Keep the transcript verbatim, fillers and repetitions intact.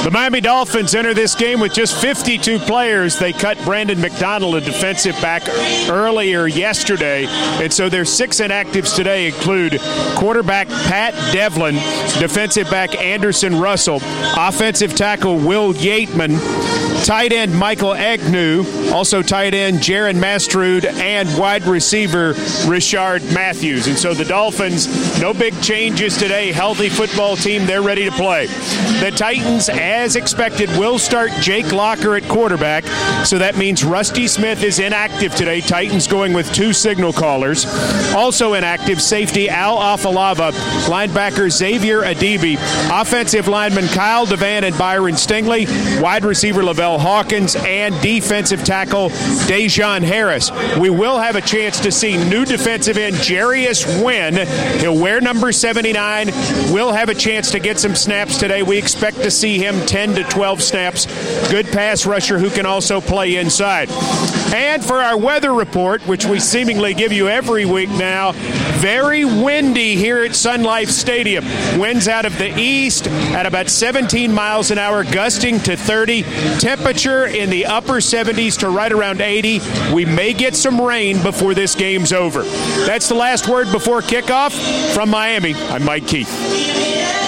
The Miami Dolphins enter this game with just fifty-two players. They cut Brandon McDonald, a defensive back, earlier yesterday. And so their six inactives today include quarterback Pat Devlin, defensive back Anderson Russell, offensive tackle Will Yateman, tight end Michael Agnew, also tight end Jaron Mastrud, and wide receiver Richard Matthews. And so the Dolphins, no big changes today. Healthy football team. They're ready to play. The Titans, as expected, will start Jake Locker at quarterback. So that means Rusty Smith is inactive today. Titans going with two signal callers. Also inactive, safety Al Afalava, linebacker Xavier Adibi, offensive lineman Kyle Devan and Byron Stingley, wide receiver Lavelle Hawkins, and defensive tackle Dejon Harris. We will have a chance to see new defensive end Jarius Wynn. He'll wear number seventy-nine. We'll have a chance to get some snaps today. We expect to see him ten to twelve snaps. Good pass rusher who can also play inside. And for our weather report, which we seemingly give you every week now, very windy here at Sun Life Stadium. Winds out of the east at about seventeen miles an hour, gusting to thirty. Temperature in the upper seventies to right around eighty. We may get some rain before this game's over. That's the last word before kickoff. From Miami, I'm Mike Keith.